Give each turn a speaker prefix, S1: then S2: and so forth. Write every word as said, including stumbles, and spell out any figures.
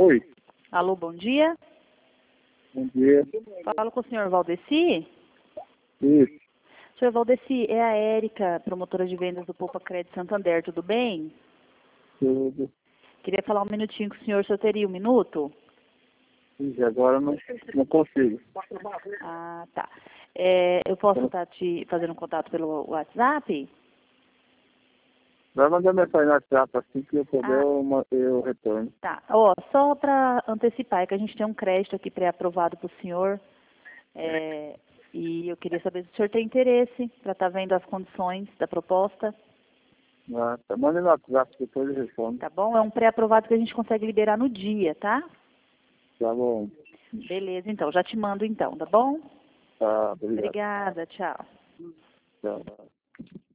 S1: Oi,
S2: Alô, bom dia.
S1: bom dia.
S2: Falo com o senhor Valdeci.
S1: Isso,
S2: Senhor Valdeci, é a Érica, promotora de vendas do Poupa Crédito Santander, tudo bem?
S1: tudo.
S2: Queria falar um minutinho com o senhor, o senhor teria um minuto?
S1: E agora não, não consigo.
S2: Ah, tá. É, eu posso estar te fazendo um contato pelo WhatsApp?
S1: Vai mandar mensagem no WhatsApp assim que eu puder,
S2: Ah.
S1: eu, ma- eu retorno.
S2: Tá. Ó, só para antecipar, é que a gente tem um crédito aqui pré-aprovado para o senhor. É, e eu queria saber se o senhor tem interesse para estar vendo as condições da proposta.
S1: Ah, tá. Manda no WhatsApp, depois eu respondo.
S2: Tá bom? É um pré-aprovado que a gente consegue liberar no dia, tá?
S1: Tá bom.
S2: Beleza, então. Já te mando então, tá bom?
S1: Tá, obrigado.
S2: Obrigada, tchau.
S1: Tchau.